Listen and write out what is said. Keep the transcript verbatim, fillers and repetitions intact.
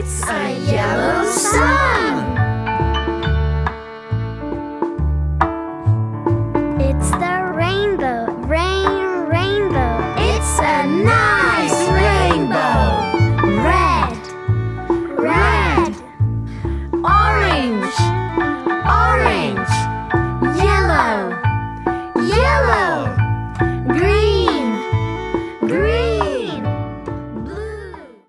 It's a yellow sun. It's the rainbow, rain, rainbow. It's a nice rainbow. Red, Red, orange, orange, yellow,